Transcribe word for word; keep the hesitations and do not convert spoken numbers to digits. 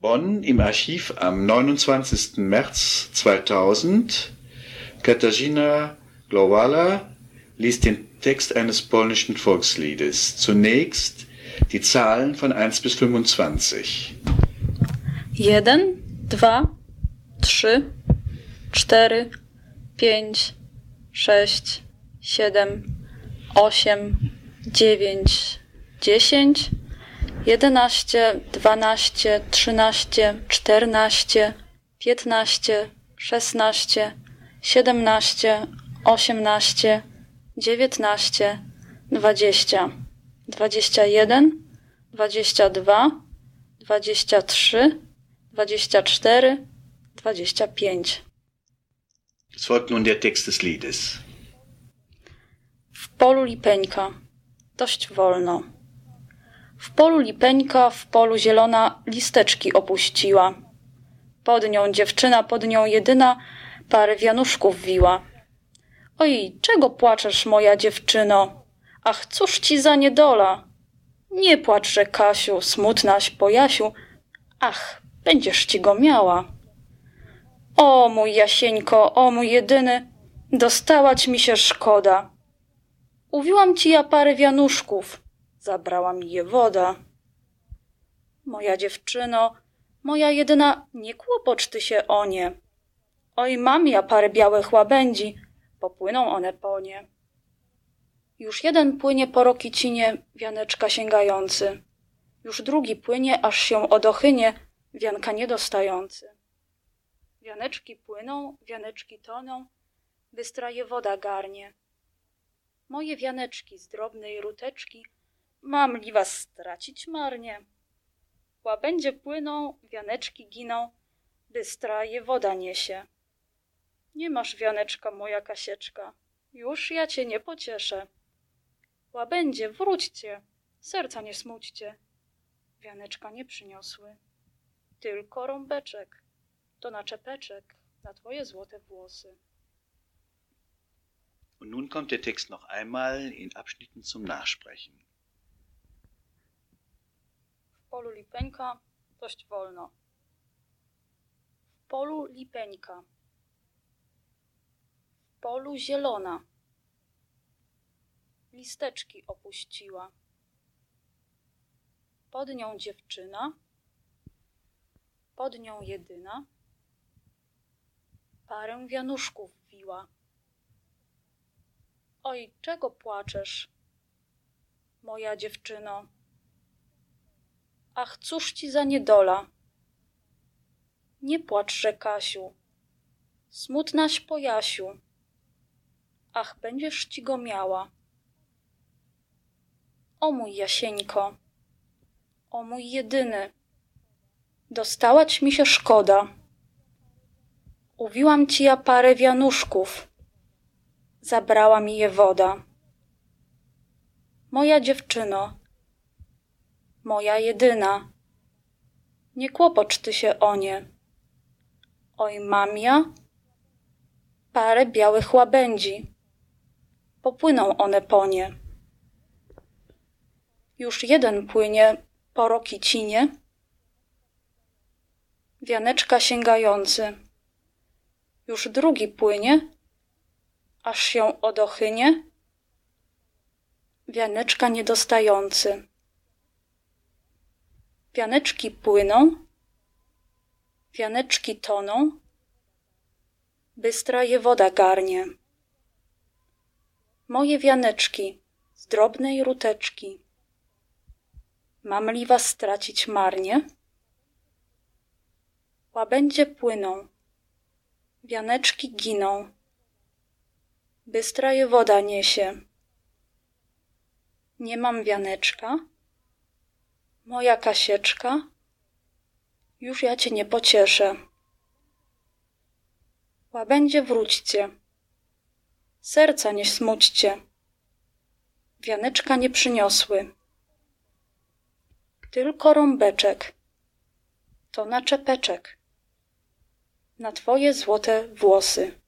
Bonn im Archiv am neunundzwanzigsten März zweitausend. Katarzyna Glowala liest den Text eines polnischen Volksliedes. Zunächst die Zahlen von eins bis fünfundzwanzig. Jeden, dwa, trzy, cztery, pięć, sześć, siedem, osiem, dziewięć, dziesięć, jedenaście, dwanaście, trzynaście, czternaście, piętnaście, szesnaście, siedemnaście, osiemnaście, dziewiętnaście, dwadzieścia, dwadzieścia jeden, dwadzieścia dwa, dwadzieścia trzy, dwadzieścia cztery, dwadzieścia pięć. Es folgt nun der Text des Liedes. W polu lipeńka, dość wolno. W polu lipeńka, w polu zielona listeczki opuściła. Pod nią dziewczyna, pod nią jedyna, parę wianuszków wiła. Oj, czego płaczesz, moja dziewczyno? Ach, cóż ci za niedola? Nie płaczże, Kasiu, smutnaś po Jasiu. Ach, będziesz ci go miała. O, mój Jasieńko, o, mój jedyny, dostałać mi się szkoda. Uwiłam ci ja parę wianuszków, zabrała mi je woda. Moja dziewczyno, moja jedyna, nie kłopocz ty się o nie. Oj, mam ja parę białych łabędzi, popłyną one po nie. Już jeden płynie po Rokicinie, wianeczka sięgający. Już drugi płynie, aż się odochynie, wianka niedostający. Wianeczki płyną, wianeczki toną, bystra je woda garnie. Moje wianeczki z drobnej ruteczki, mam li was stracić marnie. Łabędzie płyną, wianeczki giną, bystra je woda niesie. Nie masz wianeczka, moja Kasieczka, już ja cię nie pocieszę. Łabędzie, wróćcie, serca nie smućcie. Wianeczka nie przyniosły, tylko rąbeczek, to na czepeczek, na twoje złote włosy. Und nun kommt der Text noch einmal in Abschnitten zum Nachsprechen. W polu lipeńka dość wolno. W polu lipeńka. W polu zielona. Listeczki opuściła. Pod nią dziewczyna. Pod nią jedyna. Parę wianuszków wiła. Oj, czego płaczesz, moja dziewczyno? Ach, cóż ci za niedola? Nie płaczże, Kasiu, smutnaś po Jasiu. Ach, będziesz ci go miała. O mój Jasieńko, o mój jedyny, dostałać mi się szkoda. Uwiłam ci ja parę wianuszków, zabrała mi je woda. Moja dziewczyno, moja jedyna, nie kłopocz ty się o nie. Oj, mam ja parę białych łabędzi, popłyną one po nie. Już jeden płynie po Rokicinie, wianeczka sięgający. Już drugi płynie, aż się odochynie, wianeczka niedostający. Wianeczki płyną, wianeczki toną, bystra je woda garnie. Moje wianeczki z drobnej ruteczki, mam li was stracić marnie? Łabędzie płyną, wianeczki giną, bystra je woda niesie. Nie mam wianeczka, moja Kasieczka, już ja cię nie pocieszę. Łabędzie, wróćcie, serca nie smućcie, wianeczka nie przyniosły, tylko rąbeczek, to na czepeczek, na twoje złote włosy.